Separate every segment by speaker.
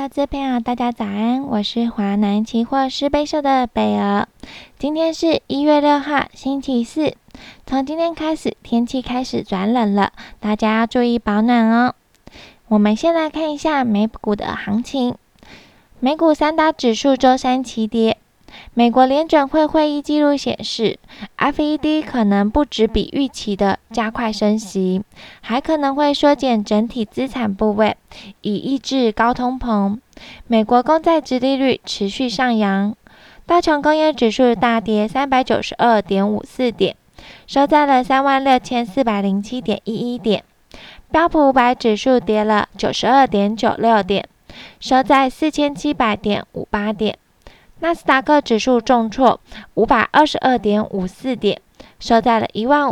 Speaker 1: 投资朋友，大家早安，我是华南期货师杯社的北儿。今天是1月6号，星期四。从今天开始，天气开始转冷了，大家要注意保暖哦。我们先来看一下美股的行情。美股三大指数周三齐跌。美国联准会会议记录显示 ，FED 可能不只比预期的加快升息，还可能会缩减整体资产部位，以抑制高通膨。美国公债殖利率持续上扬，道琼工业指数大跌392.54点，收在了36,407.11点。标普500指数跌了92.96点，收在4,700.58点。纳斯达克指数重挫522.54点，收在了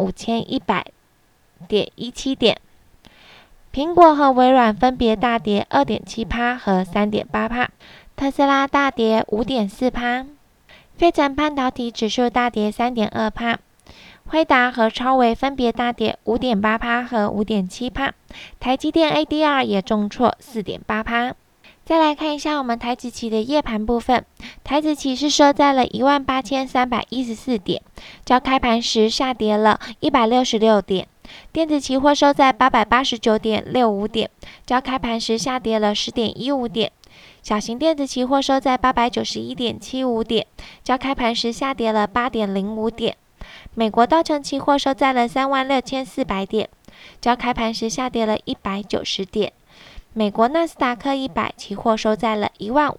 Speaker 1: 15,100.17点。苹果和微软分别大跌2.7%和3.8%，特斯拉大跌5.4%。费城半导体指数大跌3.2%，辉达和超微分别大跌5.8%和5.7%，台积电 ADR 也重挫4.8%。再来看一下我们台指期的夜盘部分，台指期是收在了18,314点，较开盘时下跌了166点。电子期货收在889.65点，较开盘时下跌了10.15点。小型电子期货收在891.75点，较开盘时下跌了8.05点。美国道琼期货收在了36,400点，较开盘时下跌了190点。美国纳斯达克100期货收在了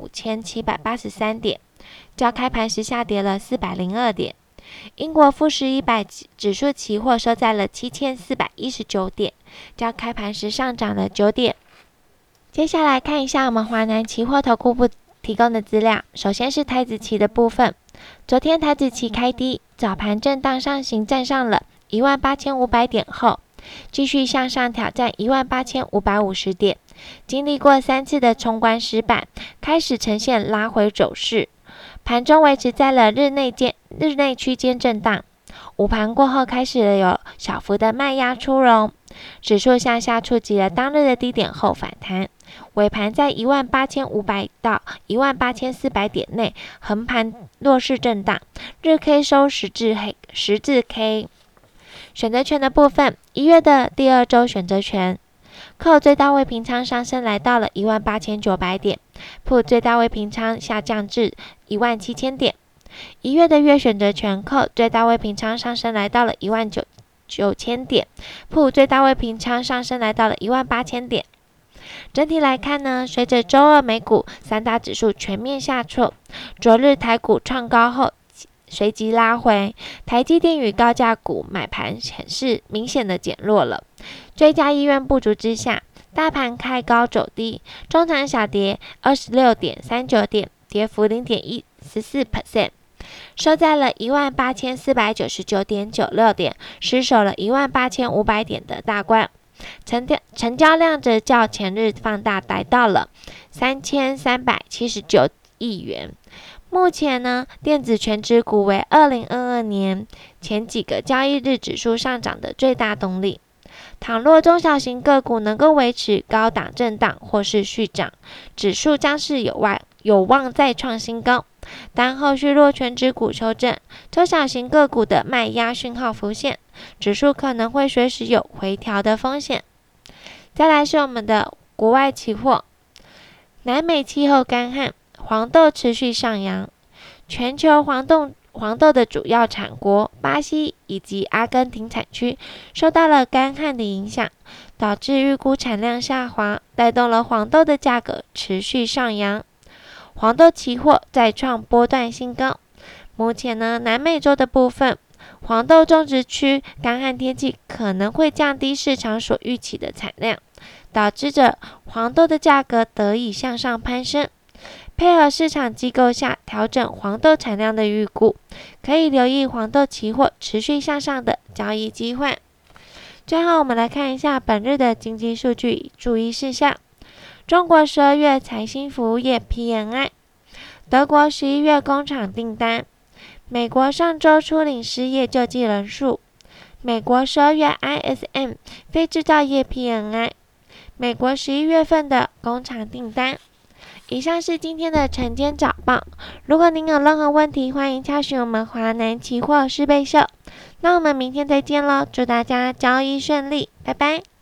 Speaker 1: 15,783点，较开盘时下跌了402点。英国富时100指数期货收在了7,419点，较开盘时上涨了9点。接下来看一下我们华南期货投顾部提供的资料，首先是台指期的部分。昨天台指期开低，早盘震荡上行，站上了18,500点后，继续向上挑战18,550点，经历过3次的冲关失败，开始呈现拉回走势，盘中维持在了日内区间震荡。午盘过后开始了有小幅的卖压出笼，指数向下触及了当日的低点后反弹，尾盘在18,500到18,400点内横盘弱势震荡，日 K 收十字 K。选择权的部分，1月的第2周选择权扣最大位平仓上升来到了18,900点，put 最大位平仓下降至17,000点。1月的月选择权扣最大位平仓上升来到了19,000点，put 最大位平仓上升来到了18,000点。整体来看呢，随着周二美股三大指数全面下挫，昨日台股创高后随即拉回，台积电与高价股买盘显示明显的减弱了，追加意愿不足之下，大盘开高走低，中场小跌26.39点，跌幅0.14%，收在了18,499.96点，失守了18,500点的大关。成交量则较前日放大，来到了3,379亿元。目前呢，电子全指股为2022年前几个交易日指数上涨的最大动力。倘若中小型个股能够维持高档震荡或是续涨，指数将是有望再创新高。但后续若全指股修正，中小型个股的卖压讯号浮现，指数可能会随时有回调的风险。再来是我们的国外期货，南美气候干旱，黄豆持续上扬，全球黄豆的主要产国巴西以及阿根廷产区受到了干旱的影响，导致预估产量下滑，带动了黄豆的价格持续上扬。黄豆期货再创波段新高。目前呢，南美洲的部分黄豆种植区干旱天气可能会降低市场所预期的产量，导致着黄豆的价格得以向上攀升。配合市场机构下调整黄豆产量的预估，可以留意黄豆期货持续向上的交易机会。最后我们来看一下本日的经济数据与注意事项。中国12月财新服务业 PMI， 德国11月工厂订单，美国上周初领失业救济人数，美国12月 ISM 非制造业 PMI， 美国11月份的工厂订单。 以上是今天的晨间早报。如果您有任何问题，欢迎洽询我们华南期货事备社。那我们明天再见喽，祝大家交易顺利，拜拜。